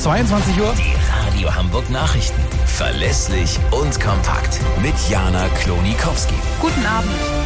22 Uhr. Die Radio Hamburg Nachrichten. Verlässlich und kompakt. Mit Jana Klonikowski. Guten Abend.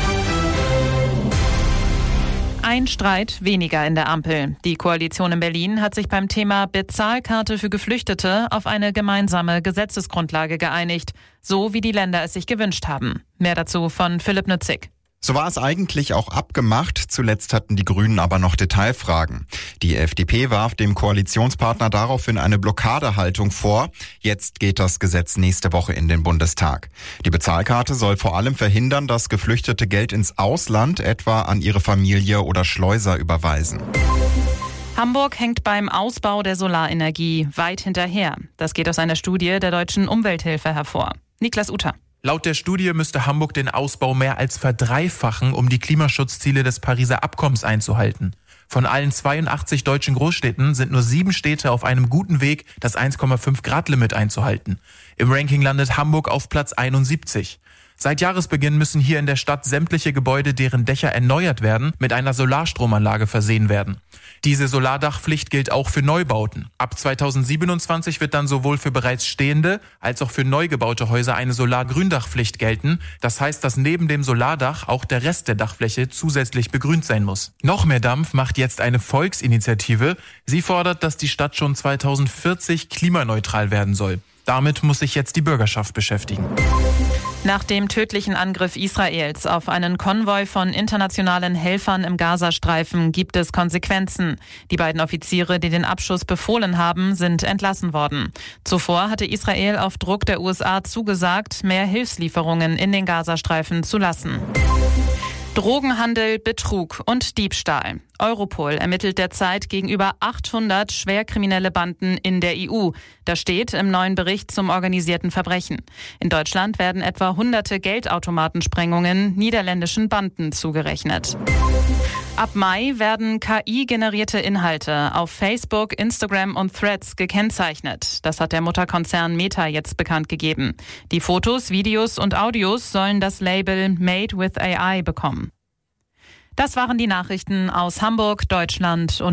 Ein Streit weniger in der Ampel. Die Koalition in Berlin hat sich beim Thema Bezahlkarte für Geflüchtete auf eine gemeinsame Gesetzesgrundlage geeinigt, so wie die Länder es sich gewünscht haben. Mehr dazu von Philipp Nützig. So war es eigentlich auch abgemacht. Zuletzt hatten die Grünen aber noch Detailfragen. Die FDP warf dem Koalitionspartner daraufhin eine Blockadehaltung vor. Jetzt geht das Gesetz nächste Woche in den Bundestag. Die Bezahlkarte soll vor allem verhindern, dass Geflüchtete Geld ins Ausland, etwa an ihre Familie oder Schleuser, überweisen. Hamburg hängt beim Ausbau der Solarenergie weit hinterher. Das geht aus einer Studie der Deutschen Umwelthilfe hervor. Niklas Uter. Laut der Studie müsste Hamburg den Ausbau mehr als verdreifachen, um die Klimaschutzziele des Pariser Abkommens einzuhalten. Von allen 82 deutschen Großstädten sind nur 7 Städte auf einem guten Weg, das 1,5-Grad-Limit einzuhalten. Im Ranking landet Hamburg auf Platz 71. Seit Jahresbeginn müssen hier in der Stadt sämtliche Gebäude, deren Dächer erneuert werden, mit einer Solarstromanlage versehen werden. Diese Solardachpflicht gilt auch für Neubauten. Ab 2027 wird dann sowohl für bereits stehende als auch für neu gebaute Häuser eine Solargründachpflicht gelten. Das heißt, dass neben dem Solardach auch der Rest der Dachfläche zusätzlich begrünt sein muss. Noch mehr Dampf macht jetzt eine Volksinitiative. Sie fordert, dass die Stadt schon 2040 klimaneutral werden soll. Damit muss sich jetzt die Bürgerschaft beschäftigen. Nach dem tödlichen Angriff Israels auf einen Konvoi von internationalen Helfern im Gazastreifen gibt es Konsequenzen. Die beiden Offiziere, die den Abschuss befohlen haben, sind entlassen worden. Zuvor hatte Israel auf Druck der USA zugesagt, mehr Hilfslieferungen in den Gazastreifen zu lassen. Drogenhandel, Betrug und Diebstahl. Europol ermittelt derzeit gegen über 800 schwerkriminelle Banden in der EU. Das steht im neuen Bericht zum organisierten Verbrechen. In Deutschland werden etwa hunderte Geldautomatensprengungen niederländischen Banden zugerechnet. Ab Mai werden KI-generierte Inhalte auf Facebook, Instagram und Threads gekennzeichnet. Das hat der Mutterkonzern Meta jetzt bekannt gegeben. Die Fotos, Videos und Audios sollen das Label Made with AI bekommen. Das waren die Nachrichten aus Hamburg, Deutschland und